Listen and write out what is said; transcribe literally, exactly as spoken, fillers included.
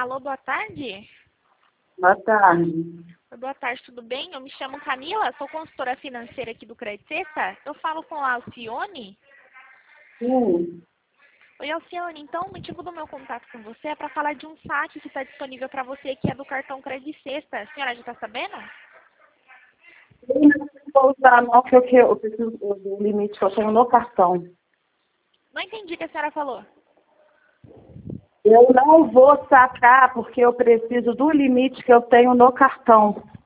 Alô, boa tarde. Boa tarde. Oi, boa tarde, tudo bem? Eu me chamo Camila, sou consultora financeira aqui do Credit Sexta. Eu falo com a Alcione. Sim. Oi, Alcione, então o motivo do meu contato com você é para falar de um saque que está disponível para você, que é do cartão Credit Sexta. A senhora já está sabendo? Eu não vou usar não, porque eu, que eu preciso do limite que eu tenho no cartão. Não entendi o que a senhora falou. Eu não vou sacar porque eu preciso do limite que eu tenho no cartão.